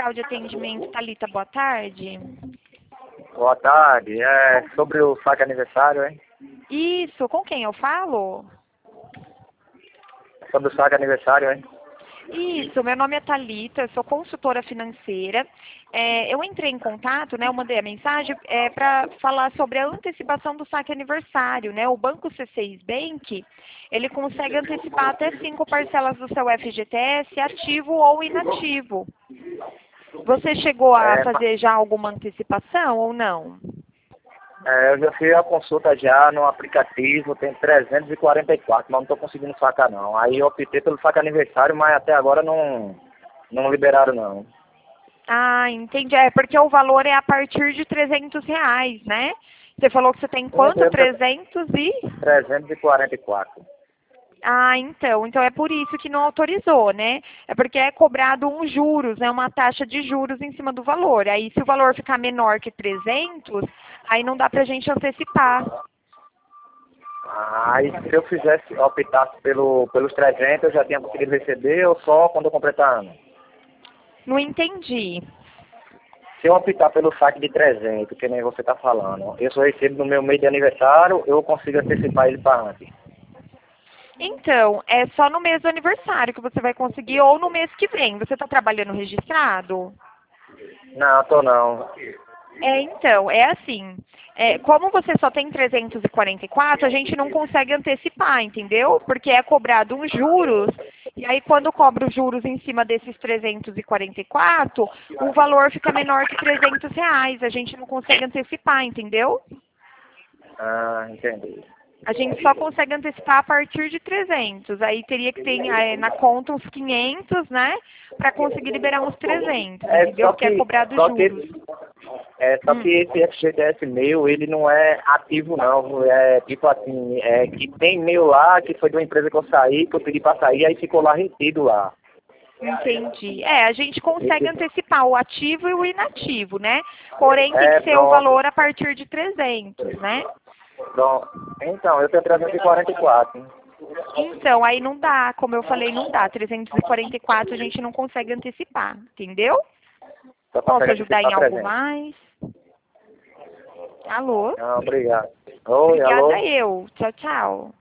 Central de Atendimento, Thalita, boa tarde. Boa tarde. É sobre o saque aniversário, hein? Isso, com quem eu falo? Sobre o saque aniversário, hein? Isso, meu nome é Thalita, eu sou consultora financeira. Eu entrei em contato, né, eu mandei a mensagem para falar sobre a antecipação do saque aniversário, né? O Banco C6 Bank, ele consegue antecipar até 5 parcelas do seu FGTS, ativo ou inativo. Você chegou a fazer já alguma antecipação ou não? Eu já fiz a consulta já no aplicativo, tem 344, mas não estou conseguindo sacar não. Aí eu optei pelo saque aniversário, mas até agora não liberaram não. Ah, entendi. É porque o valor é a partir de R$ 300, né? Você falou que você tem quanto? 300 e... 344. Ah, então é por isso que não autorizou, né? É porque é cobrado uns juros, né? Uma taxa de juros em cima do valor. Aí se o valor ficar menor que 300, aí não dá pra gente antecipar. Aí se eu optasse pelos 300, eu já tinha conseguido receber ou só quando eu completar ano? Não entendi. Se eu optar pelo saque de 300, que nem você está falando, eu só recebo no meu mês de aniversário, eu consigo antecipar ele para antes. Então, é só no mês do aniversário que você vai conseguir ou no mês que vem. Você está trabalhando registrado? Não, tô não. Então, é assim, como você só tem 344, a gente não consegue antecipar, entendeu? Porque é cobrado uns juros, e aí quando cobra os juros em cima desses 344, o valor fica menor que R$ 300, a gente não consegue antecipar, entendeu? Ah, entendi. A gente só consegue antecipar a partir de 300, aí teria que ter na conta uns 500, né, para conseguir liberar uns 300, entendeu? Porque é cobrado juros. Só que esse FGTS meu, ele não é ativo não, é tipo assim, que tem meu lá, que foi de uma empresa que eu saí, que eu pedi para sair, aí ficou lá retido lá. Entendi. A gente consegue antecipar o ativo e o inativo, né? Porém, tem que ser o Pronto, valor a partir de 300, né? pronto. Então, eu tenho 344. Então, aí não dá, como eu falei, não dá. 344 a gente não consegue antecipar, entendeu? Só Posso consegue ajudar em antecipar algo 300. mais? Alô? Ah, obrigado. Oi, alô? Obrigada eu. Tchau, tchau.